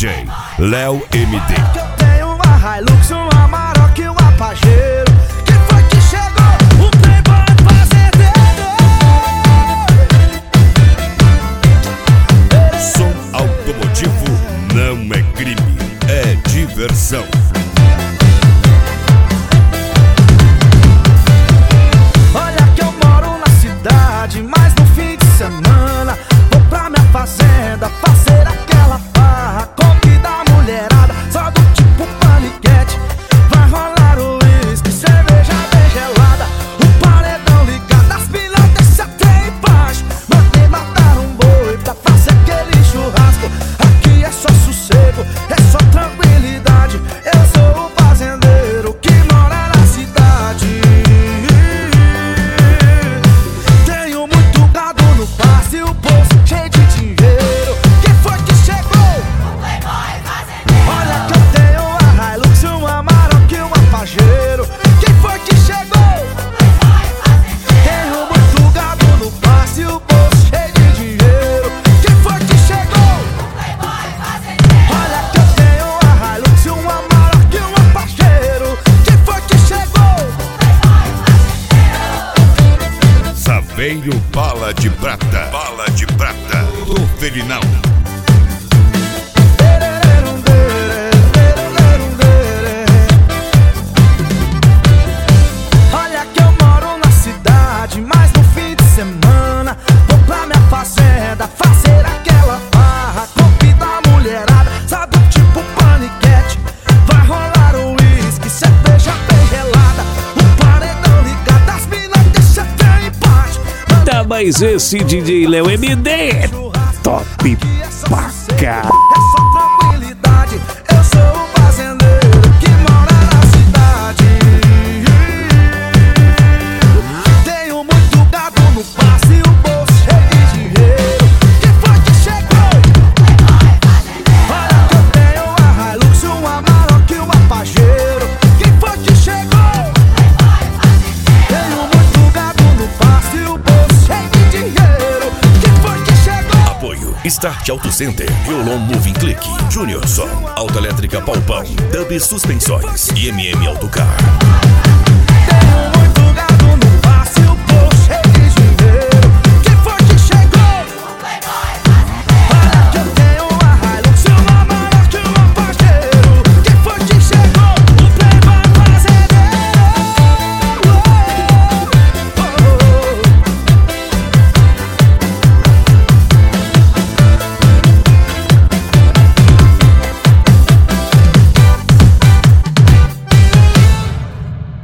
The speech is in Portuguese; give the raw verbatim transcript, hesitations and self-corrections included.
J Léo M D. Eu tenho uma Hilux, um Amarok e um Pajero. Quem foi que chegou? Um playboy fazendeiro. Som automotivo não é crime, é diversão. Olha que eu moro na cidade, mas no fim de semana vou pra minha fazenda fazer aquela farra. Convida a mulherada, só do tipo paniquete. Vai rolar o uísque, cerveja bem gelada, o paredão ligado, as pilas desce até embaixo. Mandei matar um boi pra fazer aquele churrasco. Aqui é só sossego, é só tranquilidade. Eu sou o fazendeiro que mora na cidade. Tenho muito gado no passe e o bolso cheio de dinheiro. Quem foi que chegou? Um playboy fazendeiro. Olha que eu tenho uma Hilux, um Amarok e um Pajero. Quem foi que chegou? Um playboy fazendeiro. Tenho muito gado no passe e o bolso cheio de dinheiro. Quem foi que chegou? Um playboy fazendeiro. Olha que eu tenho uma Hilux, um Amarok e um Pajero. Quem foi que chegou? Saveiro Bala de Prata, Bala de Prata, do Ferinal. Olha que eu moro na cidade, mas no fim de semana vou pra minha fazenda fazer aquela farra. Convida a mulherada, sabe o tipo paniquete. Vai rolar o uísque, cerveja bem gelada, o paredão ligado, as minas deixa até embaixo. Tá, mas esse D J Léo M D é top pra cá. É só tranquilidade, eu sou o fazendeiro que mora na cidade. Tenho muito gado no passe e o bolso cheio de dinheiro. Quem foi que chegou? Olha que eu tenho uma Hilux, um Amarok e um Pajero. Quem foi que chegou? Tenho muito gado no passe e o bolso cheio de dinheiro. Quem foi que chegou? Apoio Start Auto Center, Violon Moving Click, Junior Som, Autoelétrica Paupão, Dub Suspensões e M M Autocar.